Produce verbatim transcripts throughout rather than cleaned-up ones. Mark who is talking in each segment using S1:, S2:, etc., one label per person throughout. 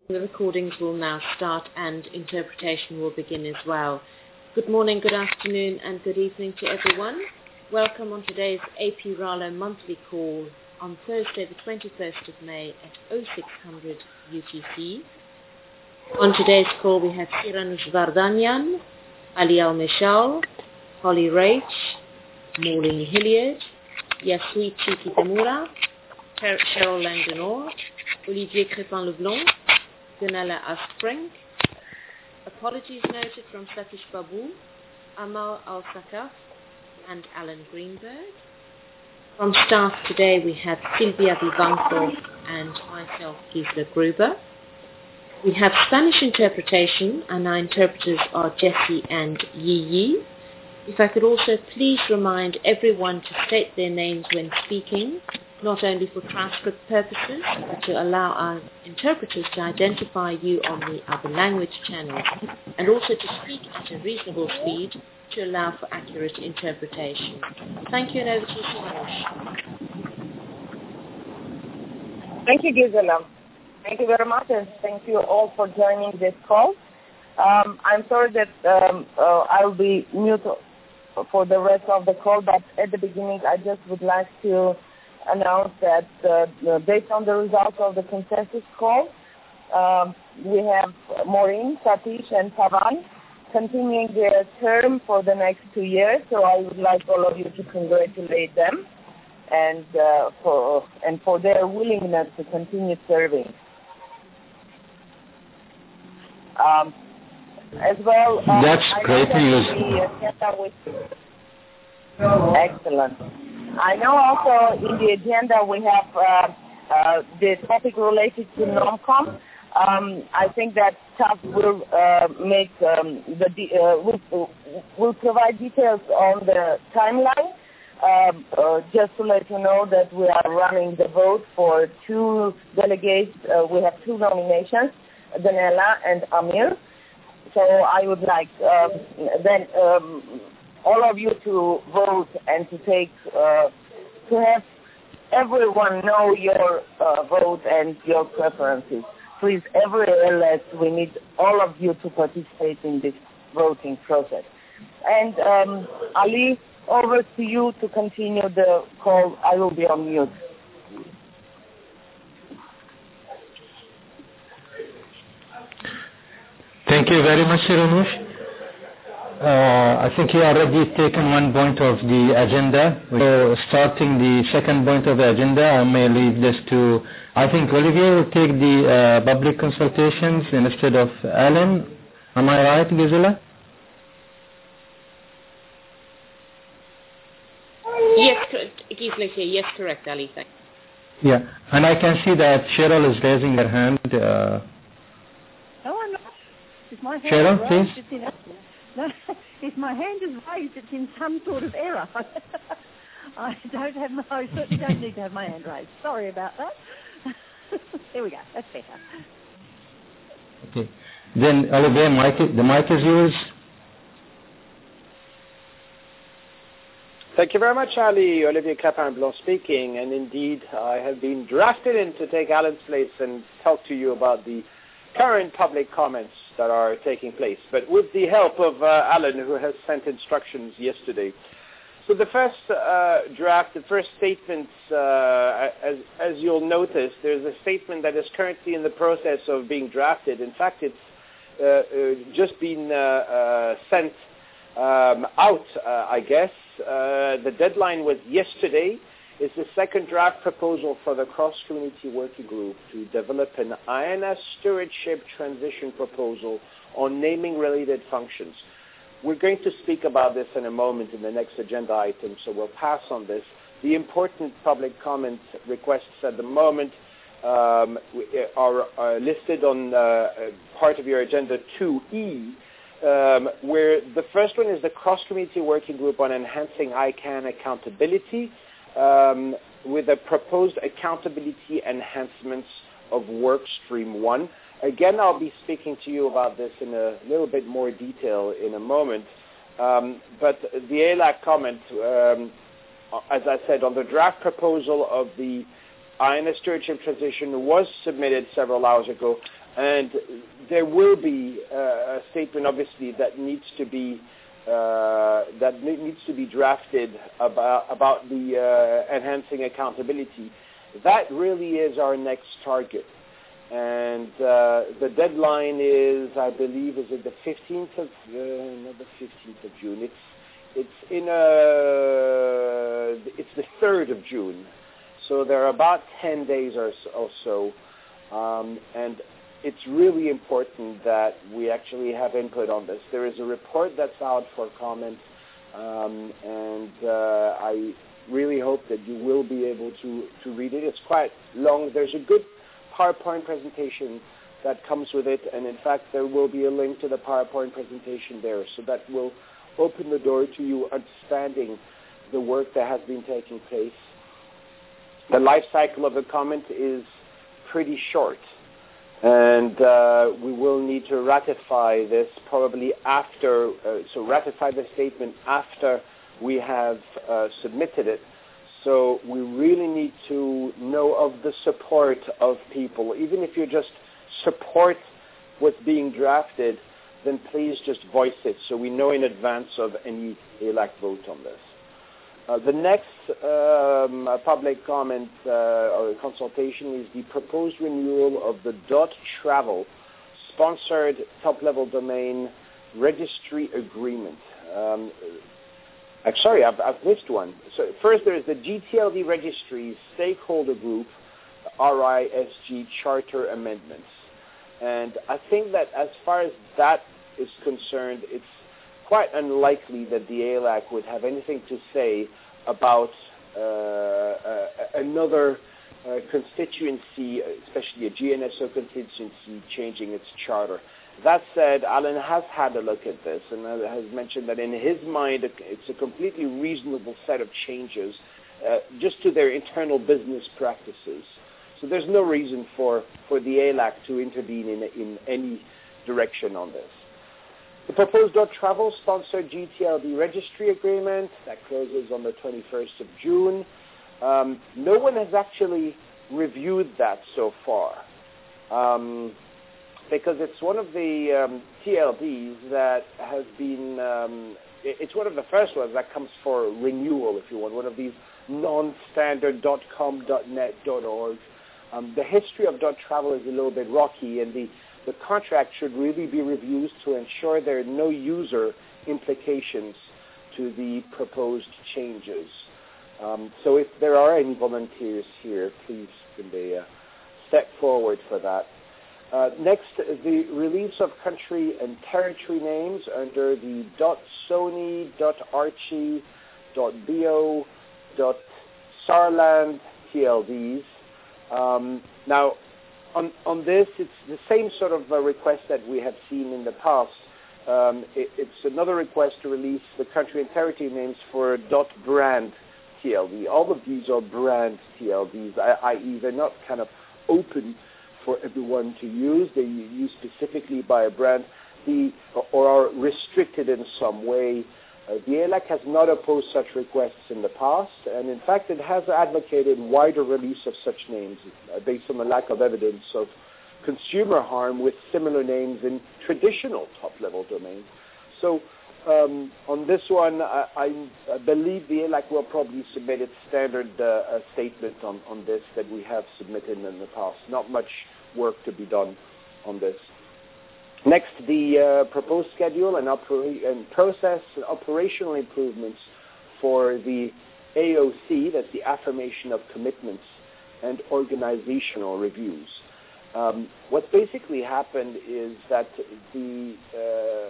S1: The recordings will now start and interpretation will begin as well. Good morning, good afternoon and good evening to everyone. Welcome on today's A P Ralo monthly call on Thursday the twenty-first of May at oh six hundred U T C. On today's call we have Siranush Vardanyan, Ali Al-Mishal, Holly Rach, Maureen Hilliard, Yasui Chikitamura, Cheryl Langdonor, Olivier Crépin-Leblond, Gunilla Aspring. Apologies noted from Satish Babu, Amal Al-Sakaf and Alan Greenberg. From staff today we have Sylvia Vivanco and myself, Gisela Gruber. We have Spanish interpretation and our interpreters are Jessie and Yi Yi. If I could also please remind everyone to state their names when speaking, not only for transcript purposes, but to allow our interpreters to identify you on the other language channels, and also to speak at a reasonable speed to allow for accurate interpretation. Thank you, and over to you, Siranush.
S2: Thank you, Gisela. Thank you very much, and thank you all for joining this call. Um, I'm sorry that um, uh, I'll be mute for the rest of the call, but at the beginning I just would like to announce that uh, based on the results of the consensus call, um, we have Maureen, Satish and Pavan continuing their term for the next two years, so I would like all of you to congratulate them and uh, for and for their willingness to continue serving. Um, as well, uh,
S3: That's
S2: I
S3: great news.
S2: Excellent. I know also in the agenda we have uh, uh, the topic related to NOMCOM. Um, I think that staff will uh, make um, the de- uh, will, will provide details on the timeline. Um, uh, just to let you know that we are running the vote for two delegates. Uh, we have two nominations, Daniela and Amir. So I would like uh, then. Um, all of you to vote and to take, uh, to have everyone know your uh, vote and your preferences. Please, every L S, we need all of you to participate in this voting process. And um, Ali, over to you to continue the call. I will be on mute.
S3: Thank you very much, Siranush. Uh, I think you already taken one point of the agenda. So starting the second point of the agenda, I may leave this to, I think Olivier will take the uh, public consultations instead of Alan. Am I right, Gisela?
S1: Yes, correct. Gisela here. Yes, correct, Ali. Thanks.
S3: Yeah, and I can see that Cheryl is raising her hand. Uh,
S4: no, I'm not. Is my hand
S3: Cheryl,
S4: raised?
S3: please.
S4: It's in, no, if my hand is raised, it's in some sort of error. I don't have my, I certainly don't need to have my hand raised. Sorry about that. There we go. That's better.
S3: Okay. Then, Olivier, mic, the mic is yours.
S5: Thank you very much, Ali. Olivier Crépin-Leblond speaking. And indeed, I have been drafted in to take Alan's place and talk to you about the current public comments that are taking place, but with the help of uh, Alan, who has sent instructions yesterday. So the first uh, draft, the first statement, uh, as, as you'll notice, there's a statement that is currently in the process of being drafted. In fact, it's uh, uh, just been uh, uh, sent um, out, uh, I guess. Uh, the deadline was yesterday. Is the second draft proposal for the cross-community working group to develop an I N S stewardship transition proposal on naming-related functions. We're going to speak about this in a moment in the next agenda item, so we'll pass on this. The important public comment requests at the moment um, are, are listed on uh, part of your agenda two E, um, where the first one is the cross-community working group on enhancing I CANN accountability, Um, with a proposed accountability enhancements of work stream one. Again, I'll be speaking to you about this in a little bit more detail in a moment. Um, but the A L A C comment, um, as I said, on the draft proposal of the I N S stewardship transition was submitted several hours ago. And there will be uh, a statement, obviously, that needs to be uh, that needs to be drafted about about the uh, enhancing accountability. That really is our next target, and uh, the deadline is, I believe, is it the fifteenth of uh, not the fifteenth of June? It's it's in a it's the third of June, so there are about ten days or so, or so um, and it's really important that we actually have input on this. There is a report that's out for comment, um, and uh, I really hope that you will be able to, to read it. It's quite long. There's a good PowerPoint presentation that comes with it, and in fact there will be a link to the PowerPoint presentation there, so that will open the door to you understanding the work that has been taking place. The life cycle of the comment is pretty short, and uh, we will need to ratify this probably after, uh, so ratify the statement after we have uh, submitted it. So we really need to know of the support of people. Even if you just support what's being drafted, then please just voice it so we know in advance of any A L A C vote on this. Uh, the next um, uh, public comment uh, or consultation is the proposed renewal of the .travel sponsored top-level domain registry agreement. Um, uh, sorry, I've, I've missed one. So first, there is the G T L D Registries Stakeholder Group, R I S G Charter Amendments. And I think that as far as that is concerned, it's quite unlikely that the A L A C would have anything to say about uh, uh, another uh, constituency, especially a G N S O constituency, changing its charter. That said, Alan has had a look at this and has mentioned that in his mind it's a completely reasonable set of changes uh, just to their internal business practices. So there's no reason for, for the A L A C to intervene in, in any direction on this. The proposed .travel sponsored G T L D registry agreement that closes on the twenty-first of June. Um, no one has actually reviewed that so far um, because it's one of the um, T L Ds that has been, um, it's one of the first ones that comes for renewal, if you want, one of these non-standard .com, .net, .org. Um, the history of .travel is a little bit rocky, and the The contract should really be reviewed to ensure there are no user implications to the proposed changes. Um, so if there are any volunteers here, please can they uh, step forward for that. Uh, next, the release of country and territory names under the .sony, .archie, .bo, .sarland T L Ds. Um, now, On, on this, it's the same sort of uh, request that we have seen in the past. Um, it, it's another request to release the country and territory names for .brand T L D. All of these are brand T L Ds, that is they're not kind of open for everyone to use. They're used specifically by a brand the, or are restricted in some way. Uh, the A L A C has not opposed such requests in the past, and in fact it has advocated wider release of such names uh, based on the lack of evidence of consumer harm with similar names in traditional top-level domains. So um, on this one, I, I believe the A L A C will probably submit its standard uh, statement on, on this that we have submitted in the past. Not much work to be done on this. Next, the uh, proposed schedule and, opera- and process and operational improvements for the A O C, that's the affirmation of commitments, and organizational reviews. Um, what basically happened is that the uh,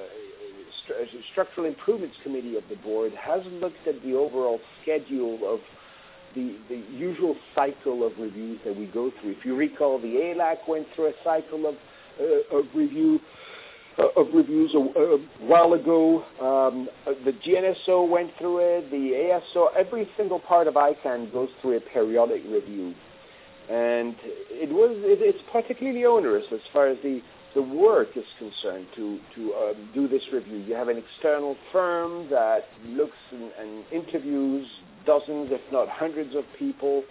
S5: St- Structural Improvements Committee of the board has looked at the overall schedule of the, the usual cycle of reviews that we go through. If you recall, the A L A C went through a cycle of Uh, of review uh, of reviews a, a while ago. Um, the G N S O went through it. The A S O, every single part of I CANN goes through a periodic review, and it was it, it's particularly onerous as far as the the work is concerned to to um, do this review. You have an external firm that looks and, and interviews dozens, if not hundreds, of people.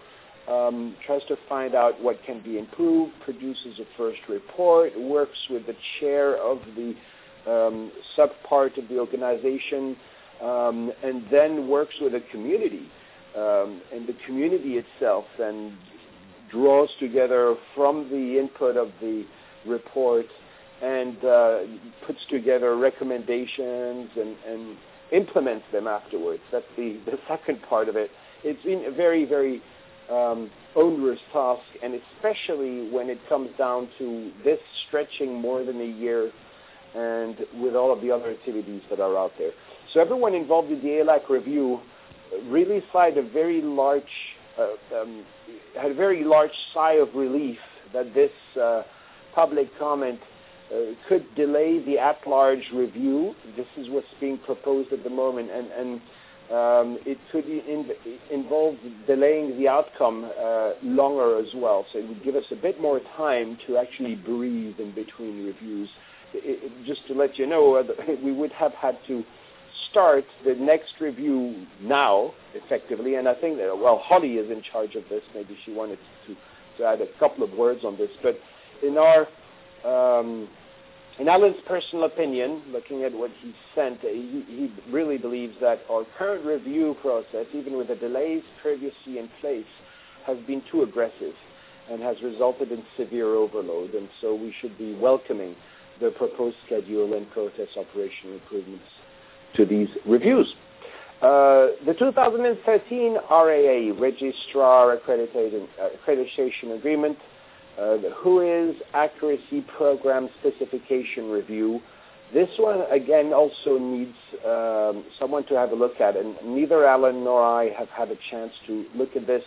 S5: um, tries to find out what can be improved, produces a first report, works with the chair of the um, sub-part of the organization, um, and then works with the community. Um, and the community itself then draws together from the input of the report and uh, puts together recommendations and, and implements them afterwards. That's the, the second part of it. It's been a very, very um, onerous task, and especially when it comes down to this stretching more than a year and with all of the other activities that are out there. So everyone involved in the A L A C review really sighed a very large, uh, um, had a very large sigh of relief that this uh, public comment uh, could delay the at-large review. This is what's being proposed at the moment, and, and um, it could in, involve delaying the outcome uh, longer as well. So it would give us a bit more time to actually breathe in between reviews. It, it, just to let you know, uh, we would have had to start the next review now, effectively, and I think that, well, Holly is in charge of this. Maybe she wanted to, to add a couple of words on this. But in our, um, in Alan's personal opinion, looking at what he sent, he, he really believes that our current review process, even with the delays previously in place, has been too aggressive and has resulted in severe overload, and so we should be welcoming the proposed schedule and process operational improvements to these reviews. Uh, the two thousand thirteen R A A Registrar Accreditation, uh, Accreditation Agreement, uh, the W H O I S Accuracy Program Specification Review. This one, again, also needs um, someone to have a look at, and neither Alan nor I have had a chance to look at this.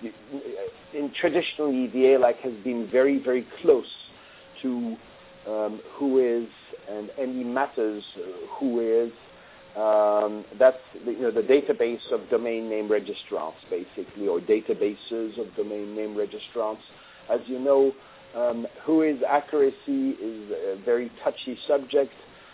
S5: In, traditionally, the A L A C has been very, very close to um, W H O I S and any matters W H O I S. Um, that's the, you know, the database of domain name registrants, basically, or databases of domain name registrants. As you know, um, W H O I S accuracy is a very touchy subject.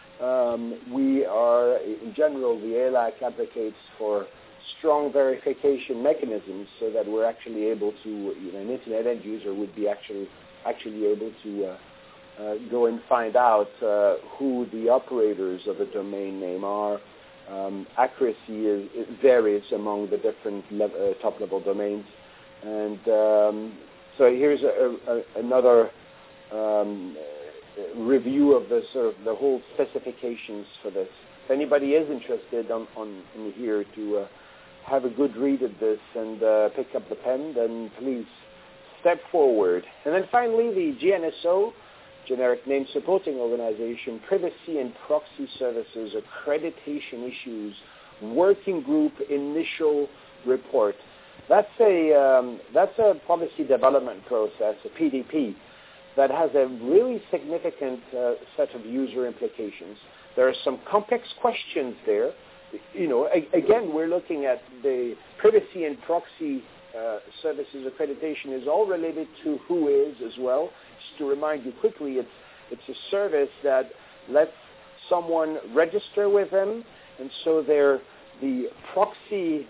S5: Um, we are, in general, the A L A C advocates for strong verification mechanisms so that we're actually able to, you know, an internet end user would be actually actually able to uh, uh, go and find out uh, who the operators of a domain name are. Um, accuracy is, it varies among the different le- uh, top-level domains, and um, so here's a, a, another um, review of the sort of the whole specifications for this. If anybody is interested on, on in here to uh, have a good read of this and uh, pick up the pen, then please step forward. And then finally, the G N S O, Generic Name Supporting Organization, Privacy and Proxy Services Accreditation Issues Working Group Initial Report. That's a um, that's a policy development process, a P D P, that has a really significant uh, set of user implications. There are some complex questions there. You know, a- again, we're looking at the privacy and proxy uh, services accreditation is all related to W H O I S as well. Just to remind you quickly, it's it's a service that lets someone register with them, and so they're the proxy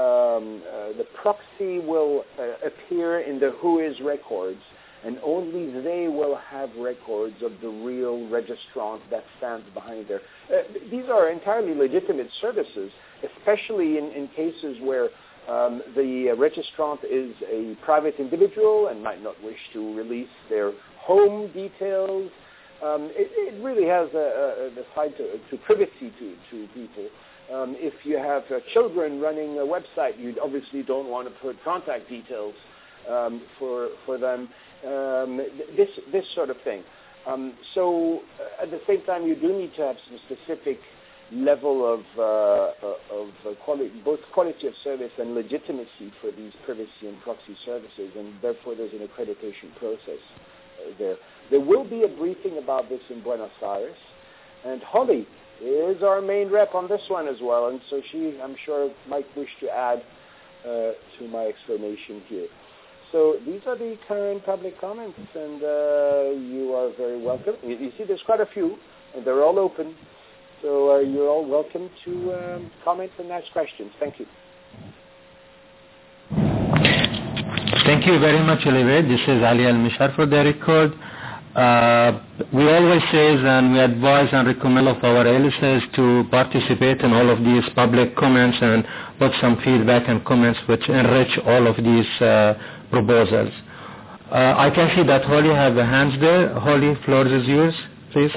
S5: um, uh, the proxy will uh, appear in the W H O I S records, and only they will have records of the real registrant that stands behind there. Uh, these are entirely legitimate services, especially in, in cases where um, the registrant is a private individual and might not wish to release their home details. Um, it, it really has a, a, a side to, to privacy to, to people. Um, if you have uh, children running a website, you obviously don't want to put contact details um, for for them. Um, this this sort of thing. Um, so uh, at the same time, you do need to have some specific level of uh, of uh, quality, both quality of service and legitimacy for these privacy and proxy services, and therefore there's an accreditation process uh, there. There will be a briefing about this in Buenos Aires, and Holly is our main rep on this one as well, and so she, I'm sure, might wish to add uh, to my explanation here. So these are the current public comments, and uh, you are very welcome. You, you see, there's quite a few, and they're all open, so uh, you're all welcome to um, comment and ask questions. Thank you.
S3: Thank you very much, Olivier. This is Ali Al-Mishar for the record. Uh, we always say and we advise and recommend of our listeners to participate in all of these public comments and put some feedback and comments which enrich all of these uh, proposals. Uh, I can see that Holly have the hands there. Holly, floor is yours, please.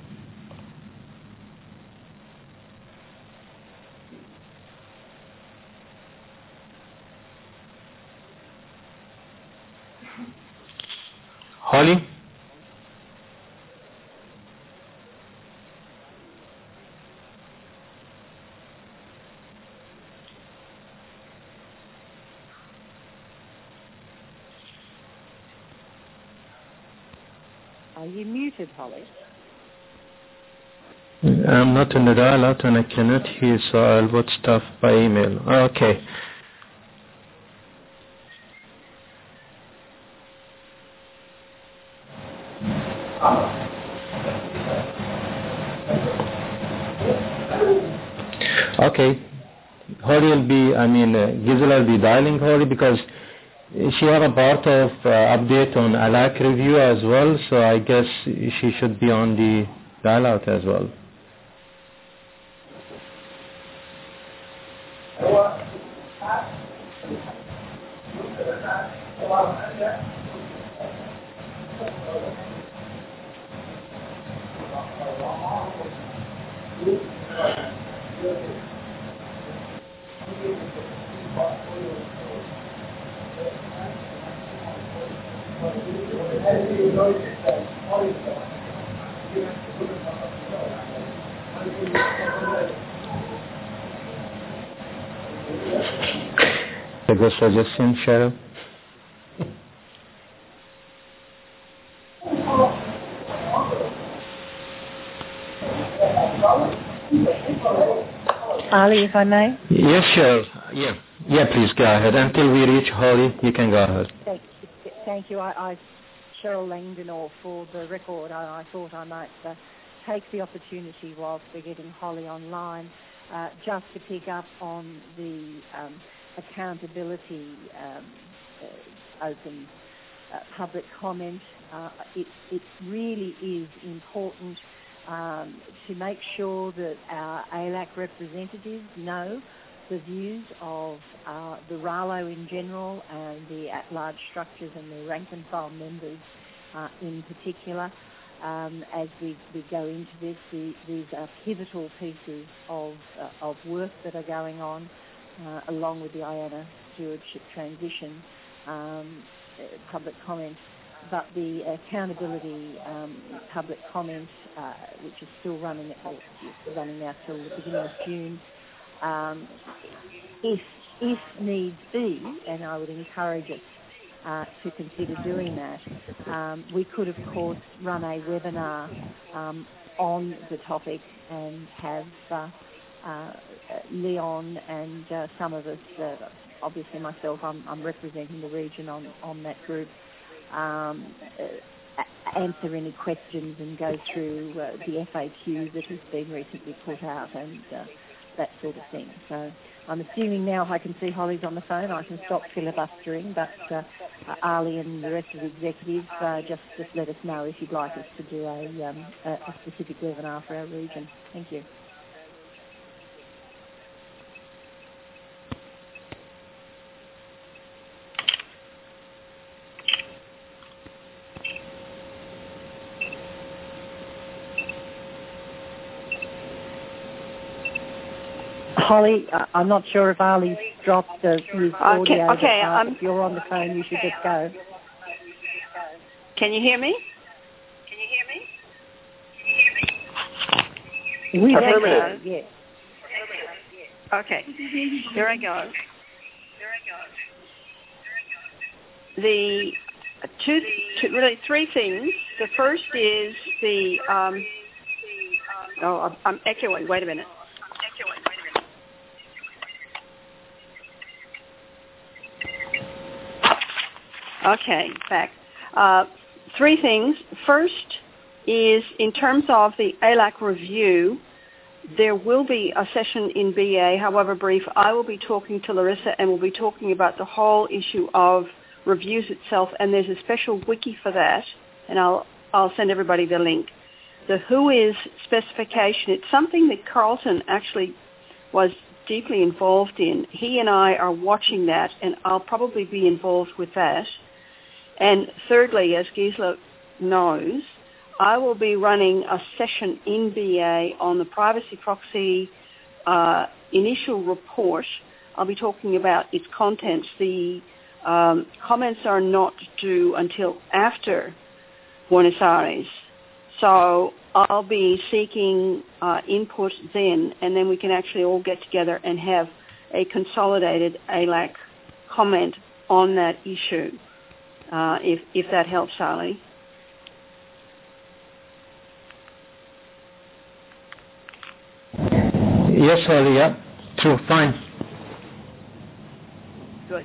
S3: Holly?
S4: Are you muted, Holly?
S3: I'm not in the dialogue and I cannot hear, so I'll put stuff by email. Okay. Okay. Holly will be, I mean, uh, Gisela will be dialing Holly because she have a part of uh, update on A L A C review as well, so I guess she should be on the dial-out as well. A good suggestion, Cheryl?
S4: Ali, if I may?
S3: Yes, Cheryl. Yeah. Yeah, please go ahead. Until we reach Holly, you can go ahead.
S4: Thank, thank you. I, I, Cheryl Langdon, for the record, I, I thought I might uh, take the opportunity whilst we're getting Holly online uh, just to pick up on the um, accountability um, uh, open uh, public comment. Uh, it, it really is important um, to make sure that our A L A C representatives know the views of uh, the R A L O in general and the at-large structures and the rank-and-file members uh, in particular. Um, as we, we go into this, the, these are pivotal pieces of, uh, of work that are going on uh, along with the I A N A stewardship transition, um, uh, public comment. But the accountability um, public comment, uh, which is still running, uh, running now till the beginning of June, Um, if if needs be, and I would encourage us uh, to consider doing that, um, we could, of course, run a webinar um, on the topic and have uh, uh, Leon and uh, some of us, uh, obviously myself, I'm, I'm representing the region on, on that group, um, uh, answer any questions and go through uh, the F A Q that has been recently put out and uh, that sort of thing. So I'm assuming now if I can see Holly's on the phone, I can stop filibustering, but uh, Ali and the rest of the executives, uh, just, just let us know if you'd like us to do a, um, a, a specific webinar for our region. Thank you. Holly, I'm not sure if Ali's dropped the his audio.
S6: Okay, okay,
S4: but, uh,
S6: um,
S4: if you're on the phone, you should just go.
S6: Can you hear me? Can you hear me?
S4: We
S6: Hello.
S4: can, yes.
S6: Okay, here I go. The two, two, really three things. The first is the, um, oh, I'm, I'm echoing. Wait a minute. Echoing. Wait a minute. Okay, back. Uh, three things. First is in terms of the A L A C review, there will be a session in B A, however brief. I will be talking to Larissa and we'll be talking about the whole issue of reviews itself, and there's a special wiki for that, and I'll I'll send everybody the link. The Who Is specification, it's something that Carlton actually was deeply involved in. He and I are watching that, and I'll probably be involved with that. And thirdly, as Gisela knows, I will be running a session in B A on the privacy proxy uh, initial report. I'll be talking about its contents. The um, comments are not due until after Buenos Aires. So I'll be seeking uh, input then, and then we can actually all get together and have a consolidated A L A C comment on that issue, uh, if, if that helps, Ali.
S3: Yes, Ali, yeah. True, fine.
S6: Good.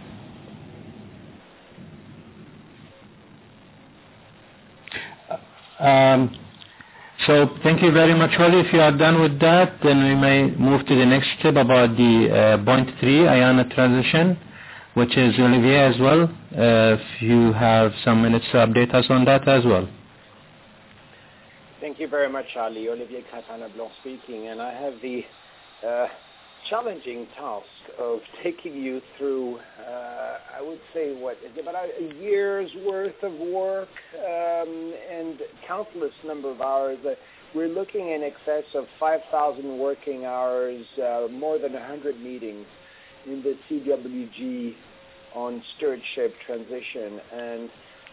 S3: Um, so thank you very much, Holly. If you are done with that, then we may move to the next step about the uh, point three, IANA transition, which is Olivier as well. Uh, if you have some minutes to update us on that as well.
S5: Thank you very much, Ali. Olivier Crespin-Leblanc speaking, and I have the uh, challenging task of taking you through, uh, I would say, what is about a year's worth of work um, and countless number of hours. Uh, we're looking in excess of five thousand working hours, uh, more than one hundred meetings in the C W G on stewardship transition, and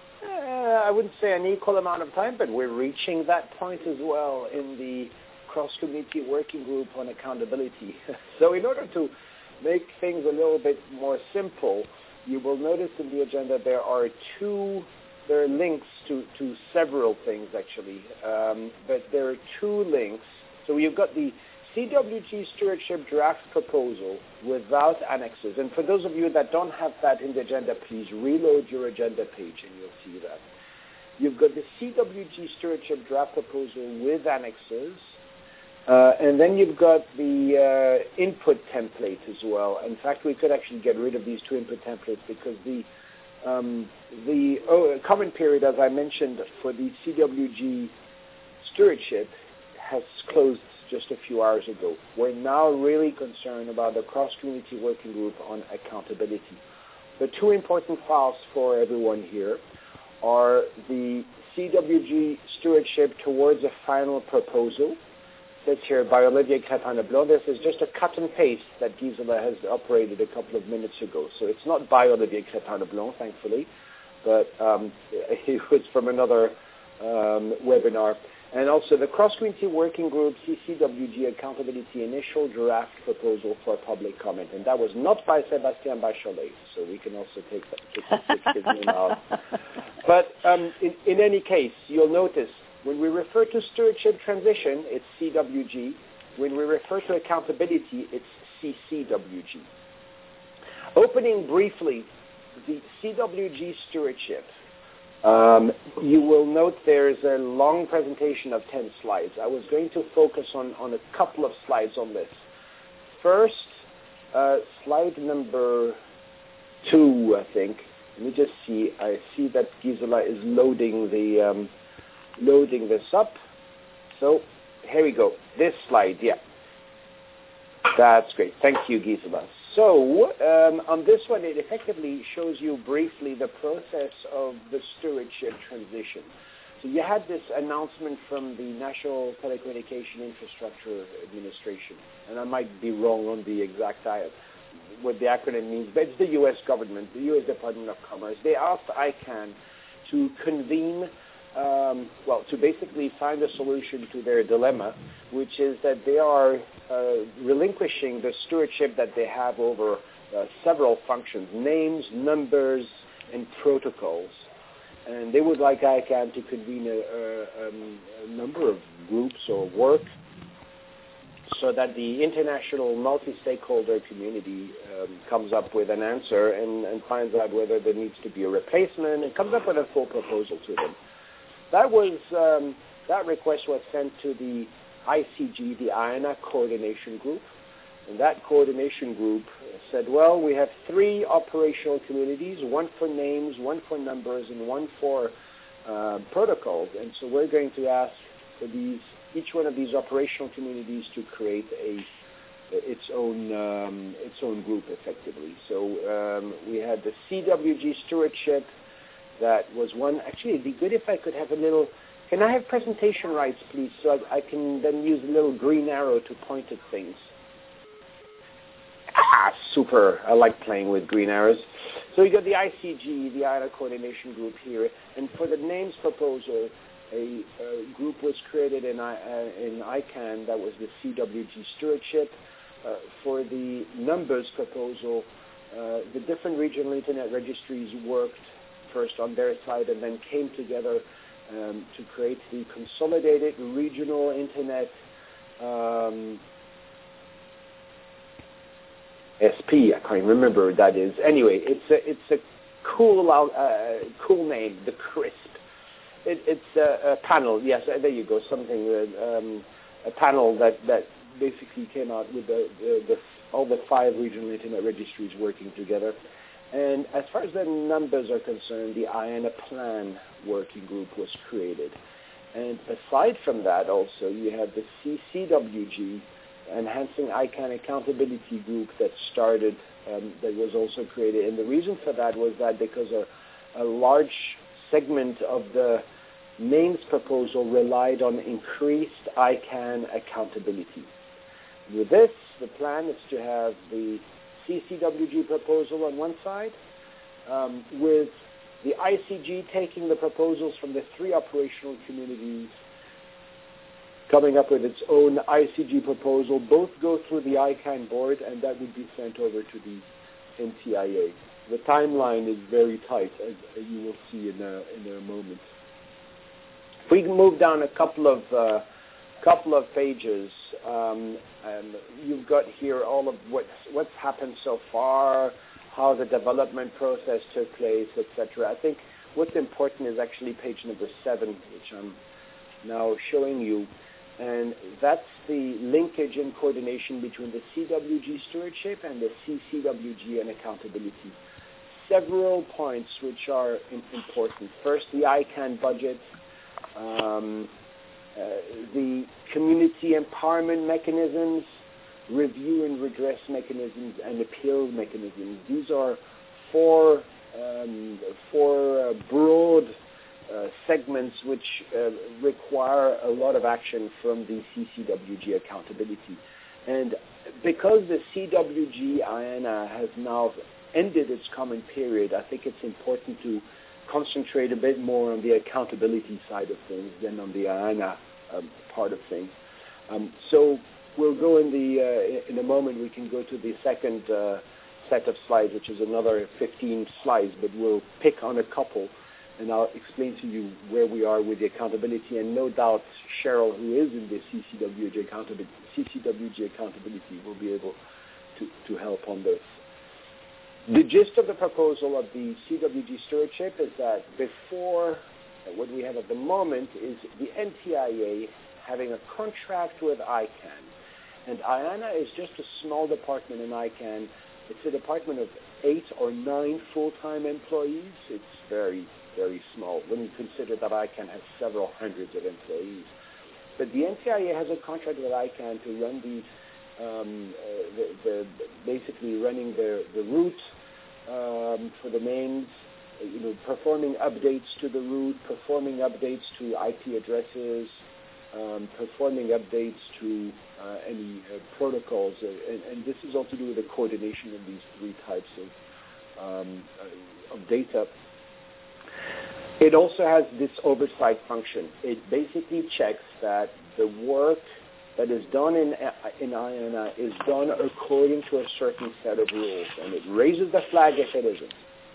S5: uh, I wouldn't say an equal amount of time, but we're reaching that point as well in the cross-committee working group on accountability. So in order to make things a little bit more simple, you will notice in the agenda there are two, there are links to, to several things actually, um, but there are two links. So you've got the C W G stewardship draft proposal without annexes. And for those of you that don't have that in the agenda, please reload your agenda page and you'll see that. You've got the C W G stewardship draft proposal with annexes. Uh, and then you've got the uh, input template as well. In fact, we could actually get rid of these two input templates because the um, the oh, comment period, as I mentioned, for the C W G stewardship has closed just a few hours ago. We're now really concerned about the cross-community working group on accountability. The two important files for everyone here are the C W G stewardship towards a final proposal. That's here by Olivier Crespin-Leblanc. This is just a cut and paste that Gisela has operated a couple of minutes ago. So it's not by Olivier Crespin-Leblanc, thankfully, but um, it was from another um, webinar. And also the cross-community working group C C W G accountability initial draft proposal for public comment. And that was not by Sébastien Bachelet, so we can also take that, take that his name out. But um, in, in any case, you'll notice when we refer to stewardship transition, it's C W G. When we refer to accountability, it's C C W G. Opening briefly the C W G stewardship, um, you will note there's a long presentation of ten slides. I was going to focus on, on a couple of slides on this. First, uh, slide number two, I think. Let me just see. I see that Gisela is loading the... Um, loading this up. So here we go. This slide, yeah. That's great. Thank you, Gisela. So um, on this one, it effectively shows you briefly the process of the stewardship transition. So you had this announcement from the National Telecommunication Infrastructure Administration, and I might be wrong on the exact what the acronym means, but it's the U S government, the U S Department of Commerce. They asked I CANN to convene Um, well, to basically find a solution to their dilemma, which is that they are uh, relinquishing the stewardship that they have over uh, several functions, names, numbers, and protocols. And they would like I CANN to convene a, a, a number of groups or work so that the international multi-stakeholder community um, comes up with an answer and, and finds out whether there needs to be a replacement and comes up with a full proposal to them. That was um, that request was sent to the I C G, the IANA Coordination Group, And that coordination group said, well, we have three operational communities, one for names, one for numbers, and one for uh, protocols. And so we're going to ask for these, each one of these operational communities to create a its own um, its own group, effectively. So um, we had the C W G stewardship. That was one. Actually, it'd be good if I could have a little. Can I have presentation rights, please, so I, I can then use a little green arrow to point at things. Ah, super. I like playing with green arrows. So we got the I C G, the I A N A Coordination Group here, and for the names proposal, a, a group was created in, I, uh, in I CANN that was the C W G stewardship. Uh, for the numbers proposal, uh, the different regional internet registries worked first on their side and then came together um, to create the consolidated regional internet um, S P. I can't remember what that is. Anyway, it's a, it's a cool uh, cool name, the CRISP. It, it's a, a panel. Yes, there you go. Something uh, um, a panel that that. basically came out with the, the, the, all the five regional internet registries working together. And as far as the numbers are concerned, the I A N A Plan working group was created. And aside from that also, you have the C C W G, Enhancing I CANN Accountability Group that started, um, that was also created. And the reason for that was that because a, a large segment of the names proposal relied on increased I CANN accountability. With this, the plan is to have the C C W G proposal on one side, um, with the I C G taking the proposals from the three operational communities, coming up with its own I C G proposal. Both go through the I CANN board, and that would be sent over to the N T I A. The timeline is very tight, as you will see in a, in a moment. If we can move down a couple of uh, couple of pages, um, and you've got here all of what's, what's happened so far, how the development process took place, et cetera. I think what's important is actually page number seven, which I'm now showing you, and that's the linkage and coordination between the C W G stewardship and the C C W G and accountability. Several points which are important. First, the I CANN budget. Um, Uh, the community empowerment mechanisms, review and redress mechanisms, and appeal mechanisms. These are four, um, four uh, broad uh, segments which uh, require a lot of action from the C C W G accountability. And because the C W G I A N A has now ended its comment period, I think it's important to concentrate a bit more on the accountability side of things than on the I A N A um, part of things. Um, so we'll go in the uh, in a moment. We can go to the second uh, set of slides, which is another fifteen slides, but we'll pick on a couple, and I'll explain to you where we are with the accountability. And no doubt Cheryl, who is in the C C W G accountability, C C W G accountability, will be able to, to help on this. The gist of the proposal of the C W G stewardship is that before, what we have at the moment is the N T I A having a contract with I CANN. And I A N A is just a small department in I CANN. It's a department of eight or nine full-time employees. It's very, very small when you consider that I CANN has several hundreds of employees. But the N T I A has a contract with I CANN to run these Um, uh, the, the, basically running the, the route um, for the names, you know, performing updates to the route, performing updates to I P addresses, um, performing updates to uh, any uh, protocols, uh, and, and this is all to do with the coordination of these three types of, um, uh, of data. It also has this oversight function. It basically checks that the work that is done in, in I A N A is done according to a certain set of rules, and it raises the flag if it isn't.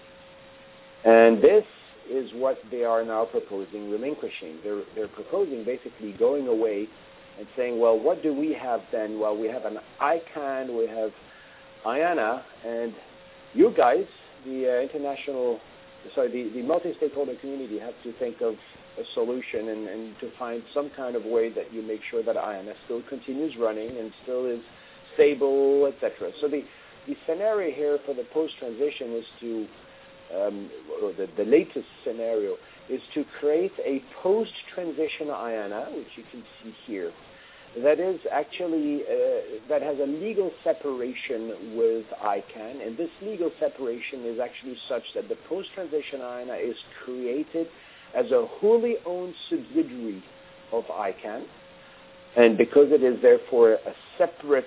S5: And this is what they are now proposing relinquishing. They're, they're proposing basically going away and saying, well, what do we have then? Well, we have an I CANN, we have I A N A, and you guys, the uh, international, sorry, the, the multi-stakeholder community have to think of a solution and, and to find some kind of way that you make sure that I A N A still continues running and still is stable, et cetera. So the, the scenario here for the post-transition is to, um, or the, the latest scenario is to create a post-transition I A N A, which you can see here, that is actually, uh, that has a legal separation with I CANN, and this legal separation is actually such that the post-transition I A N A is created as a wholly owned subsidiary of I CANN, and because it is therefore a separate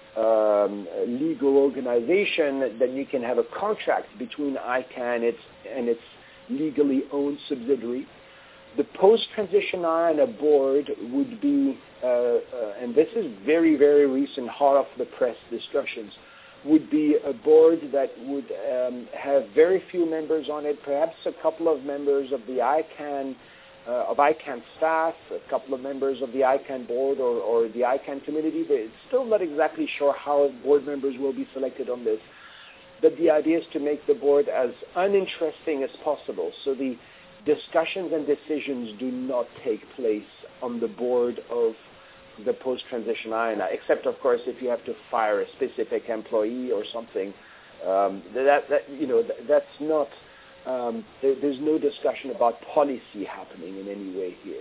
S5: um, legal organization, then you can have a contract between I CANN its, and its legally owned subsidiary. The post-transition I A N A board would be, uh, uh, and this is very, very recent, hot off the press discussions, would be a board that would um, have very few members on it, perhaps a couple of members of the I CANN, uh, of I CANN staff, a couple of members of the I CANN board or, or the I CANN community. It's still not exactly sure how board members will be selected on this. But the idea is to make the board as uninteresting as possible. So the discussions and decisions do not take place on the board of the post-transition I A N A, except, of course, if you have to fire a specific employee or something. Um, that, that, you know, that, that's not, um, there, there's no discussion about policy happening in any way here.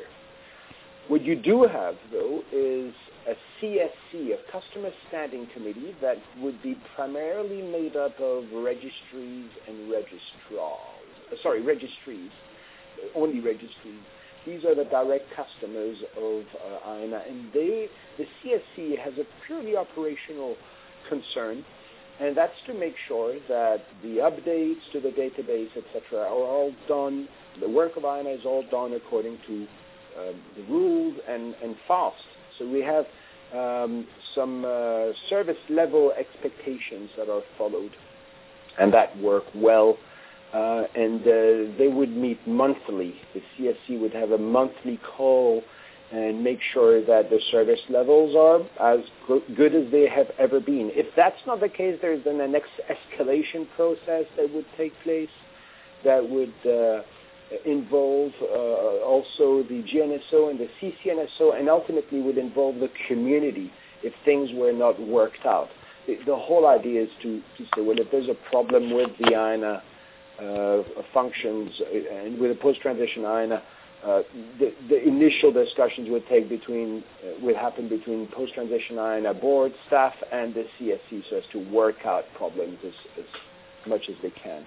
S5: What you do have, though, is a C S C, a Customer Standing Committee, that would be primarily made up of registries and registrars. Uh, sorry, registries, only registries. These are the direct customers of uh, I A N A, and they, the C S C has a purely operational concern, and that's to make sure that the updates to the database, et cetera, are all done, the work of I A N A is all done according to uh, the rules and, and fast. So we have um, some uh, service level expectations that are followed, and that work well. Uh, and uh, they would meet monthly. The C S C would have a monthly call and make sure that the service levels are as go- good as they have ever been. If that's not the case, there's then a next escalation process that would take place that would uh, involve uh, also the G N S O and the C C N S O, and ultimately would involve the community if things were not worked out. The, the whole idea is to, to say, well, if there's a problem with the I A N A Uh, functions and with a post-transition I A N A, uh, the, the initial discussions would take between uh, would happen between post-transition I A N A board staff and the C S C, so as to work out problems as, as much as they can.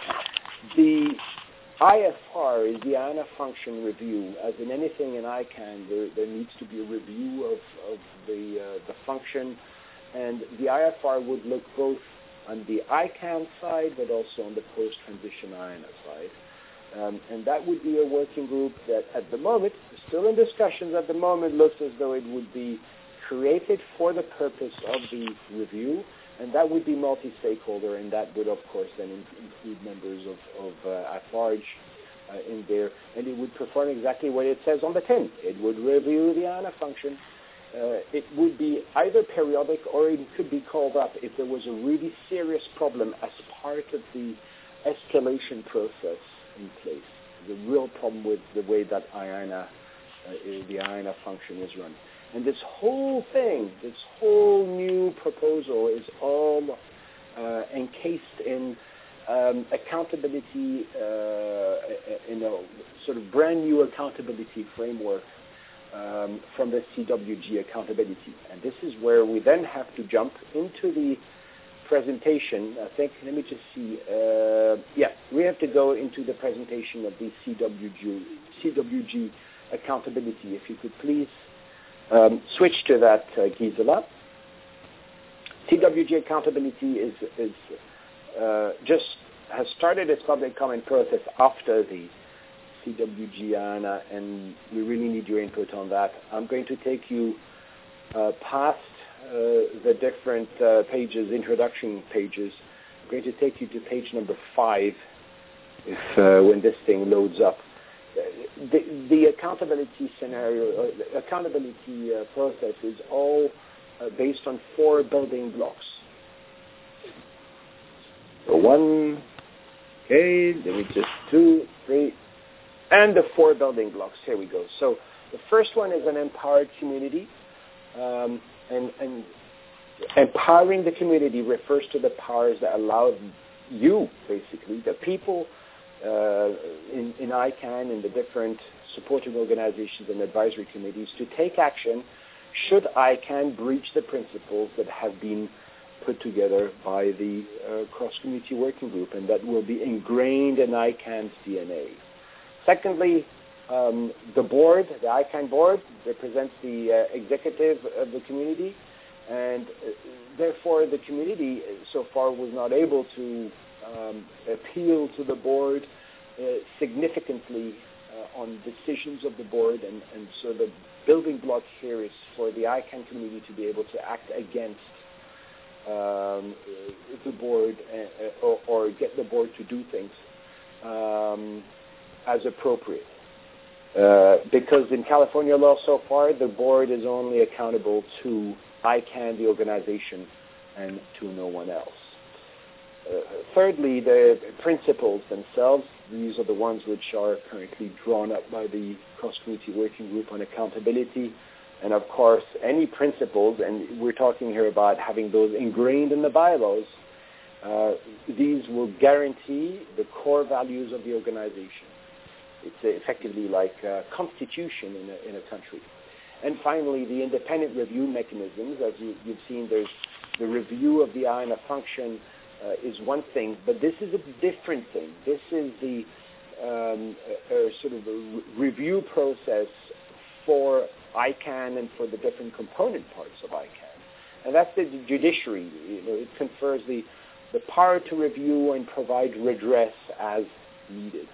S5: The I F R is the I A N A function review. As in anything in I CANN, there, there needs to be a review of, of the uh, the function, and the I F R would look both on the I CANN side, but also on the post-transition I A N A side. Um, and that would be a working group that at the moment, still in discussions at the moment, looks as though it would be created for the purpose of the review, and that would be multi-stakeholder, and that would, of course, then include members of, of uh, at large uh, in there, and it would perform exactly what it says on the tin. It would review the I A N A function. Uh, it would be either periodic or it could be called up if there was a really serious problem as part of the escalation process in place. The real problem with the way that I A N A, uh, the I A N A function is run. And this whole thing, this whole new proposal is all uh, encased in um, accountability, uh, in a sort of brand new accountability framework Um, from the C W G accountability. And this is where we then have to jump into the presentation. I think, let me just see, uh, yeah, we have to go into the presentation of the C W G, C W G accountability. If you could please um, switch to that, uh, Gisela. C W G accountability is, is uh, just has started its public comment process after the C W G I A N A, and we really need your input on that. I'm going to take you uh, past uh, the different uh, pages, introduction pages. I'm going to take you to page number five if uh, when this thing loads up. The, the accountability scenario, uh, the accountability uh, process is all uh, based on four building blocks. So one, okay, then we just two, three, and the four building blocks. Here we go. So the first one is an empowered community, um, and, and empowering the community refers to the powers that allow you, basically, the people uh, in, in I CAN and the different supporting organizations and advisory committees to take action should I CAN breach the principles that have been put together by the uh, cross-community working group, and that will be ingrained in I CAN's D N A. Secondly, um, the board, the I CAN board, represents the uh, executive of the community, and uh, therefore the community so far was not able to um, appeal to the board uh, significantly uh, on decisions of the board, and, and so the building block here is for the I CAN community to be able to act against um, the board uh, or, or get the board to do things um, as appropriate. Uh, because in California law so far, the board is only accountable to I CAN, the organization, and to no one else. Uh, thirdly, the principles themselves, these are the ones which are currently drawn up by the cross-community working group on accountability. And of course, any principles, and we're talking here about having those ingrained in the bylaws, uh, these will guarantee the core values of the organization. It's effectively like a constitution in a, in a country. And finally, the independent review mechanisms. As you, you've seen, there's the review of the I N A function uh, is one thing, but this is a different thing. This is the um, a, a sort of a re- review process for I CAN and for the different component parts of I CAN. And that's the judiciary. You know, it confers the, the power to review and provide redress as needed.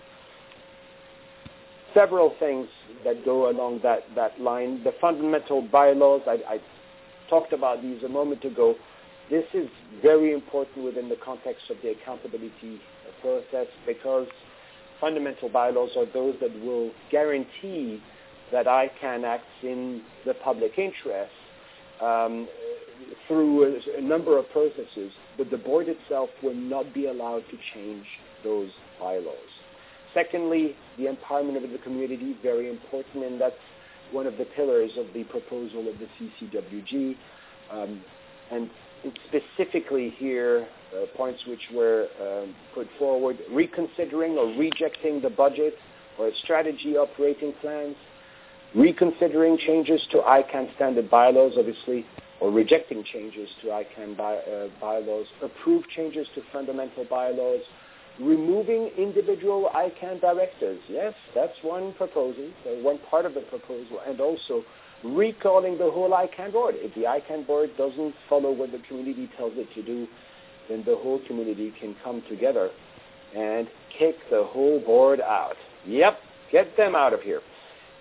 S5: Several things that go along that, that line. The fundamental bylaws, I, I talked about these a moment ago. This is very important within the context of the accountability process, because fundamental bylaws are those that will guarantee that I CAN acts in the public interest um, through a, a number of processes, but the board itself will not be allowed to change those bylaws. Secondly, the empowerment of the community, very important, and that's one of the pillars of the proposal of the C C W G. Um, and specifically here, uh, points which were um, put forward, reconsidering or rejecting the budget or strategy operating plans, reconsidering changes to I CAN standard bylaws, obviously, or rejecting changes to I CAN by, uh, bylaws, approve changes to fundamental bylaws, removing individual I CAN directors. Yes, that's one proposal, uh, one part of the proposal, and also recalling the whole I CAN board. If the I CAN board doesn't follow what the community tells it to do, then the whole community can come together and kick the whole board out. Yep, get them out of here.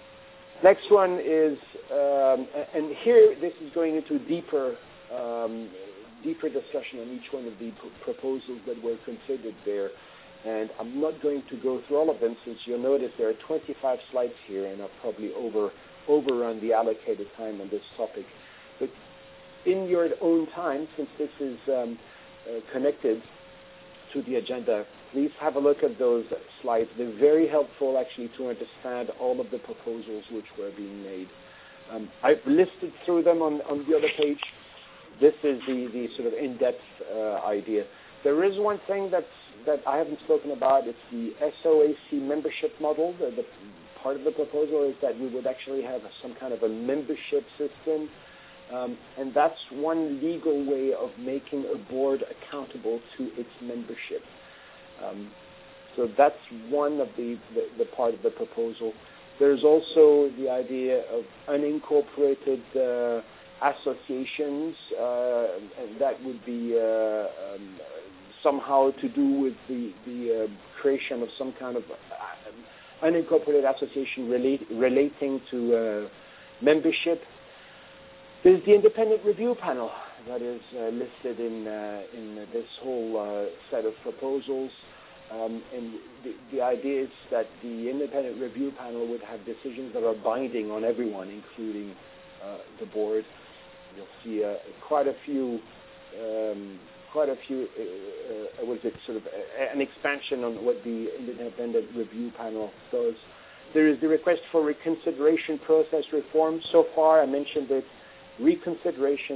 S5: Next one is, um, and here this is going into deeper um, deeper discussion on each one of the p- proposals that were considered there. And I'm not going to go through all of them, since you'll notice there are twenty-five slides here, and I'll probably over overrun the allocated time on this topic. But in your own time, since this is um, uh, connected to the agenda, please have a look at those slides. They're very helpful, actually, to understand all of the proposals which were being made. Um, I've listed through them on, on the other page. This is the, the sort of in-depth uh, idea. There is one thing that's, that I haven't spoken about. It's the S O A C membership model. The, the part of the proposal is that we would actually have some kind of a membership system. Um, and that's one legal way of making a board accountable to its membership. Um, so that's one of the, the, the part of the proposal. There's also the idea of unincorporated uh, associations, uh, and that would be uh, um, somehow to do with the, the uh, creation of some kind of uh, unincorporated association relate, relating to uh, membership. There's the independent review panel that is uh, listed in uh, in this whole uh, set of proposals. Um, and the, the idea is that the independent review panel would have decisions that are binding on everyone, including uh, the board. You'll see uh, quite a few, um, quite a few. Uh, uh, was it sort of a, an expansion on what the independent review panel does? There is the request for reconsideration process reform. So far, I mentioned that reconsiderations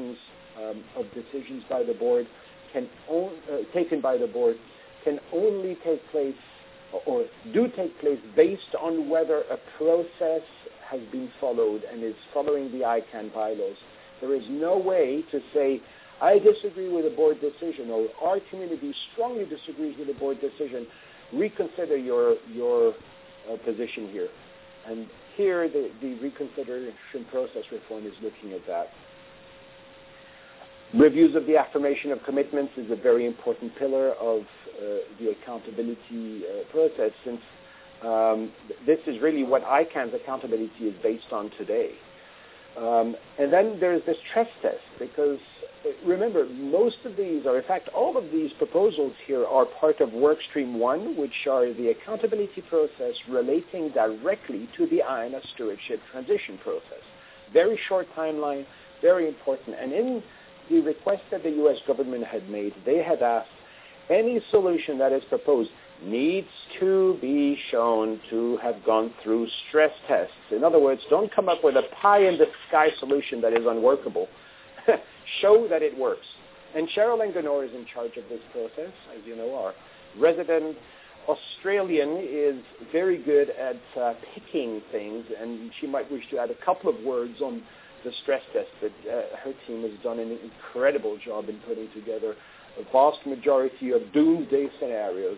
S5: um, of decisions by the board can on, uh, taken by the board can only take place or do take place based on whether a process has been followed and is following the I CAN bylaws. There is no way to say, I disagree with a board decision, or our community strongly disagrees with a board decision, reconsider your your uh, position here. And here the, the reconsideration process reform is looking at that. Reviews of the affirmation of commitments is a very important pillar of uh, the accountability uh, process, since um, this is really what I CAN's accountability is based on today. Um, and then there's the stress test, because remember, most of these, or in fact all of these proposals here are part of Workstream one, which are the accountability process relating directly to the I N A stewardship transition process. Very short timeline, very important. And in the request that the U S government had made, they had asked any solution that is proposed needs to be shown to have gone through stress tests. In other words, don't come up with a pie-in-the-sky solution that is unworkable. Show that it works. And Cheryl Engenor is in charge of this process, as you know. Our resident Australian is very good at uh, picking things, and she might wish to add a couple of words on the stress test. But uh, her team has done an incredible job in putting together a vast majority of doomsday scenarios.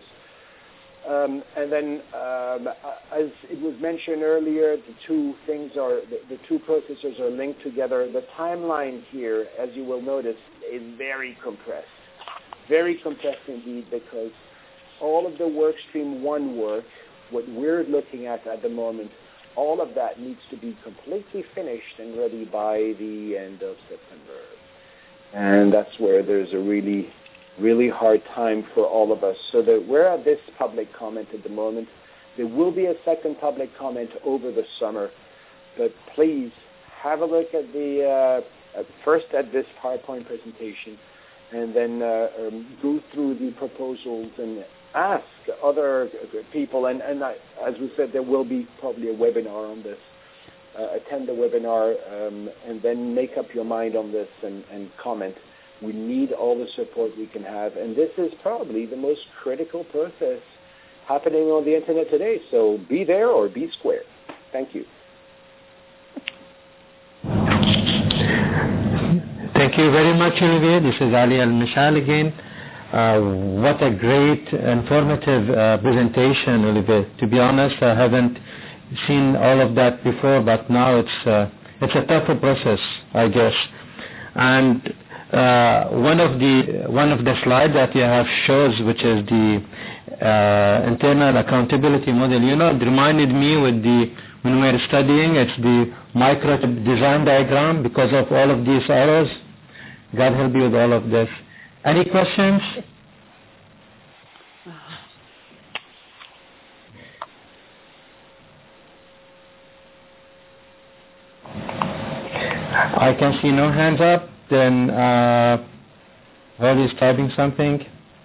S5: Um, and then, um, as it was mentioned earlier, the two things are, the, the two processes are linked together. The timeline here, as you will notice, is very compressed. Very compressed indeed, because all of the Workstream one work, what we're looking at at the moment, all of that needs to be completely finished and ready by the end of September. And that's where there's a really really hard time for all of us. So that we're at this public comment at the moment. There will be a second public comment over the summer, but please have a look at the, uh, at first at this PowerPoint presentation, and then uh, um, go through the proposals and ask other people, and, and I, as we said, there will be probably a webinar on this. Uh, attend the webinar um, and then make up your mind on this and, and comment. We need all the support we can have, and this is probably the most critical process happening on the internet today. So be there or be square. Thank you.
S3: Thank you very much, Olivier. This is Ali Al-Mishal again. Uh, what a great, informative uh, presentation, Olivier. To be honest, I haven't seen all of that before, but now it's uh, it's a tougher process, I guess. And Uh, one of the one of the slides that you have shows, which is the uh, internal accountability model, you know, it reminded me with the when we were studying, it's the microchip design diagram because of all of these errors. God help you with all of this. Any questions? I can see no hands up. Then uh, Holly is typing something.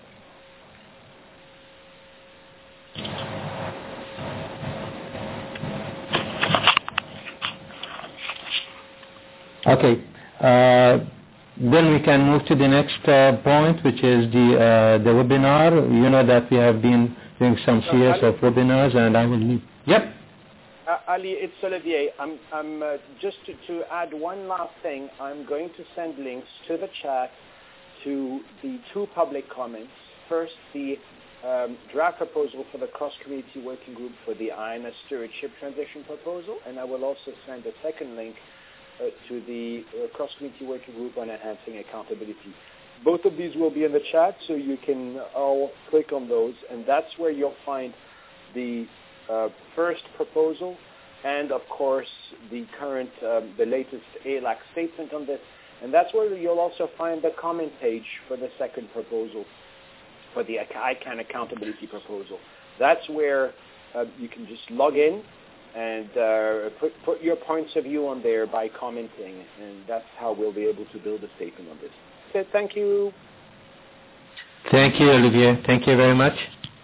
S3: Okay. Uh, then we can move to the next uh, point, which is the uh, the webinar. You know that we have been doing some series of webinars, and I will leave. Yep.
S5: Uh, Ali, it's Olivier. I'm, I'm uh, just to, to add one last thing. I'm going to send links to the chat to the two public comments. First, the um, draft proposal for the cross-community working group for the I N A stewardship transition proposal, and I will also send a second link uh, to the uh, cross-community working group on enhancing accountability. Both of these will be in the chat, so you can all click on those, and that's where you'll find the Uh, first proposal, and of course the current, um, the latest A L A C statement on this, and that's where you'll also find the comment page for the second proposal, for the I CAN accountability proposal. That's where uh, you can just log in and uh, put, put your points of view on there by commenting, and that's how we'll be able to build a statement on this. So thank you.
S3: Thank you, Olivier. Thank you very much.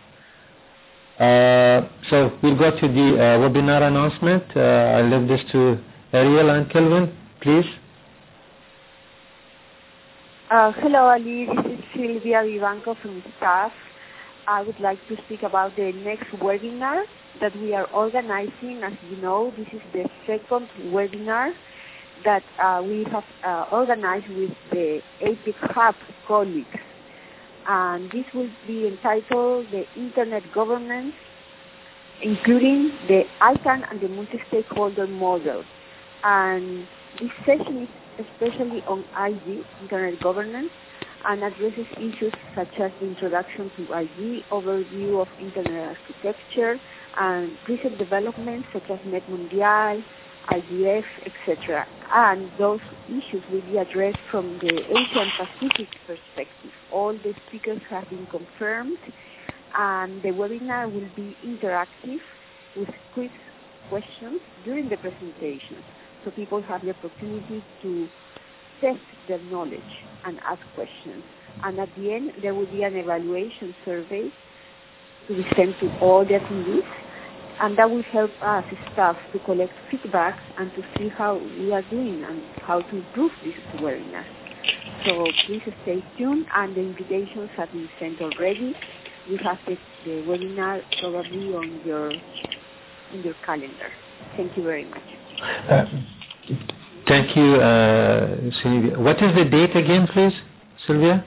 S3: Uh, so we'll go to the uh, webinar announcement. Uh, I'll leave this to Ariel and Kelvin, please.
S7: Uh, hello, Ali. This is Silvia Vivanco from staff. I would like to speak about the next webinar that we are organizing. As you know, this is the second webinar that uh, we have uh, organized with the APIC Hub colleagues. And this will be entitled The Internet Governance, including the I C A N and the multi-stakeholder model. And this session is especially on I G, Internet Governance, and addresses issues such as the introduction to I G, overview of Internet architecture, and recent developments such as NetMundial, I G F, et cetera. And those issues will be addressed from the Asian Pacific perspective. All the speakers have been confirmed, and the webinar will be interactive with quiz questions during the presentation. So people have the opportunity to test their knowledge and ask questions. And at the end, there will be an evaluation survey to be sent to all the attendees, and that will help us, staff, to collect feedback and to see how we are doing and how to improve this webinar. So please stay tuned, and the invitations have been sent already. You have the, the webinar probably on your, in your calendar. Thank you very much.
S3: Uh, thank you, uh, Sylvia. What is the date again, please, Sylvia?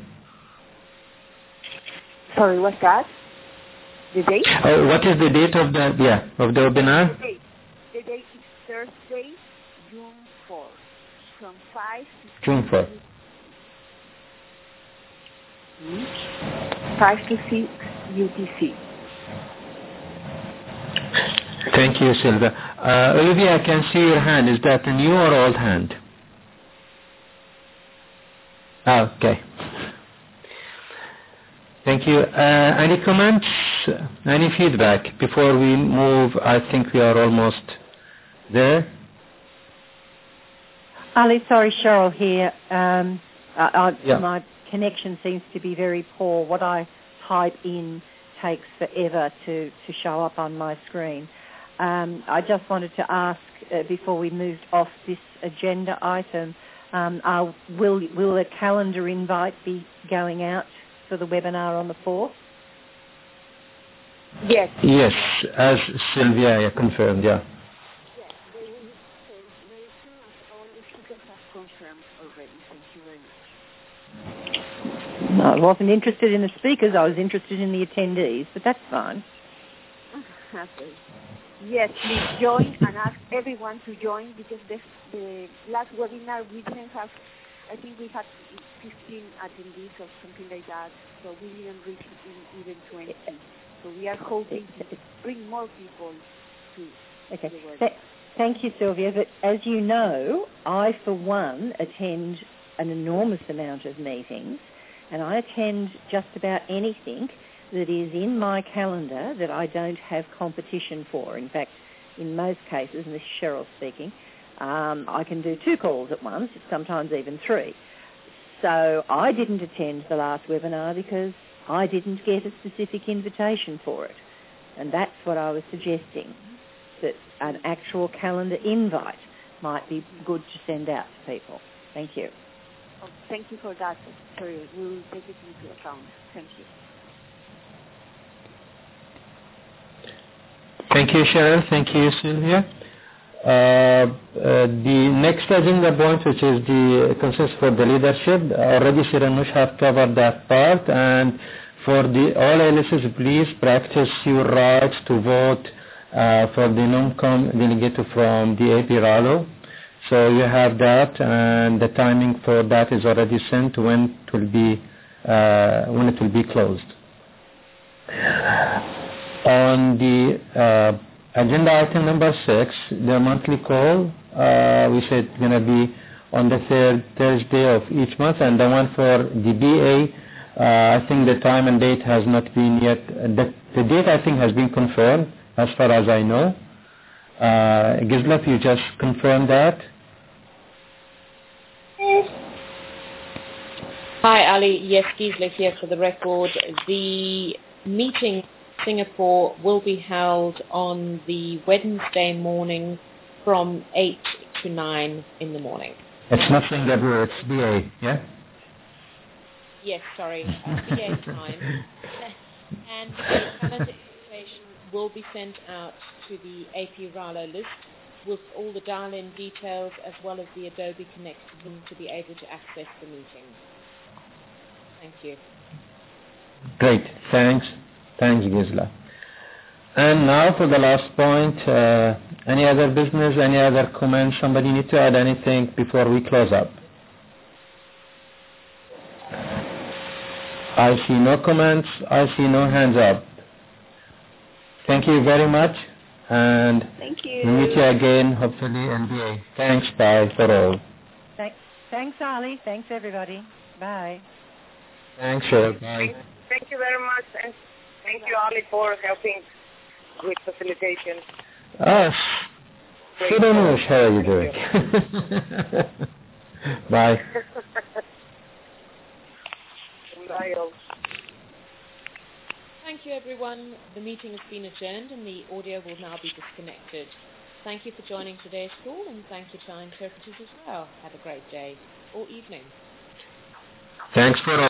S7: Sorry, what's that? The date?
S3: Uh, what is the date of the yeah of the webinar?
S7: The date, the date is Thursday, June fourth, from five to
S3: June fourth.
S7: five to six U T C.
S3: Thank you, Sylvia. Uh, Olivia, I can see your hand. Is that a new or old hand? Oh, okay. Thank you. Uh, any comments? Any feedback before we move? I think we are almost there.
S4: Ali, sorry, Cheryl here. Um, I, I,
S3: yeah.
S4: My connection seems to be very poor. What I type in takes forever to, to show up on my screen. Um, I just wanted to ask, uh, before we moved off this agenda item, um, uh, will, will a calendar invite be going out for the webinar on the fourth?
S7: Yes.
S3: Yes, as Sylvia confirmed, yeah.
S7: Yes, they will be sent very soon as all the speakers have confirmed already. Thank you very much.
S4: No, I wasn't interested in the speakers, I was interested in the attendees, but that's fine.
S7: Okay. Yes, please join and ask everyone to join, because this, the last webinar we didn't have, I think we had fifteen attendees or something like that, so we didn't reach even twenty. So we are hoping to bring more people to
S4: okay.
S7: the webinar.
S4: Th- thank you, Sylvia, but as you know, I, for one, attend an enormous amount of meetings, and I attend just about anything that is in my calendar that I don't have competition for. In fact, in most cases, and this is Cheryl speaking, um, I can do two calls at once, sometimes even three. So I didn't attend the last webinar because I didn't get a specific invitation for it. And that's what I was suggesting, that an actual calendar invite might be good to send out to people. Thank you.
S7: Oh, thank you for that. Sorry, we'll take it into account. Thank you.
S3: Thank you, Cheryl. Thank you, Sylvia. Uh, uh, the next agenda point, which is the consensus for the leadership, already Siranush have covered that part. And for the all L S S, please practice your rights to vote uh, for the non-com delegate from the A P R A L O. So you have that, and the timing for that is already sent when it will be uh, when it will be closed. On the uh, agenda item number six, the monthly call, uh, we said it's going to be on the third Thursday of each month, and the one for the B A, uh, I think the time and date has not been yet, the, the date I think has been confirmed as far as I know. Uh, Gisela, you just confirmed that?
S1: Hi Ali, yes, Gisela here for the record. The meeting Singapore will be held on the Wednesday morning from eight to nine in the morning.
S3: It's not Singapore, it's B A, yeah?
S1: yes, sorry, uh, V A time. And the calendar invitation will be sent out to the A P Ralo list with all the dial-in details as well as the Adobe Connect link to be able to access the meeting. Thank you.
S3: Great. Thanks. Thanks, Gisela. And now for the last point, uh, any other business, any other comments? Somebody need to add anything before we close up? I see no comments. I see no hands up. Thank you very much. And
S6: Thank you.
S3: we'll meet you again, hopefully, in V A. Thanks. Bye for all.
S4: Thanks, thanks, Ali. Thanks, everybody. Bye.
S3: Thanks, Cheryl. Bye.
S2: Thank you very much, and thank you, Ali, for helping with facilitation.
S3: Ah, Sudhanush, how are you doing? Bye.
S2: Bye.
S1: Thank you, everyone. The meeting has been adjourned and the audio will now be disconnected. Thank you for joining today's call, and thank you to our interpreters as well. Have a great day or evening.
S3: Thanks for all.